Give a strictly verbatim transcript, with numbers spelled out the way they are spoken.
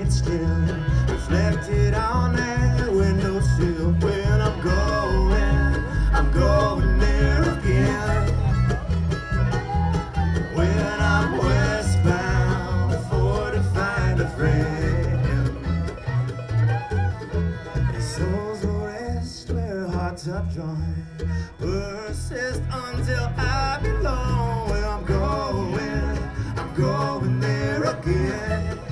light still reflected on that windowsill. When I'm going, I'm going there again. When I'm westbound for to find a friend. His souls will rest where hearts are joined, persist until I belong. Where I'm going, I'm going there again.